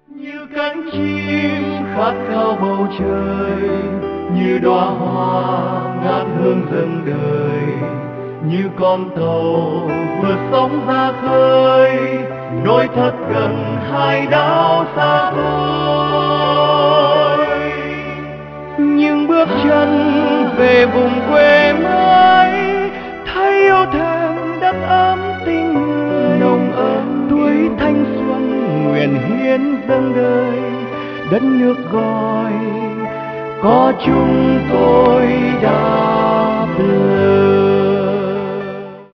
Như cánh chim khát khao bầu trời, như đóa hoa ngát hương dâng đời, như con tàu vượt sóng ra khơi, nối thật gần hai đảo xa xôi. Những bước chân về vùng quê mới, thấy yêu thêm đất ấm tình người, nồng ấm tuổi thanh xuân nguyện hiến dâng đời. Đất nước gọi có chúng tôi đáp lời.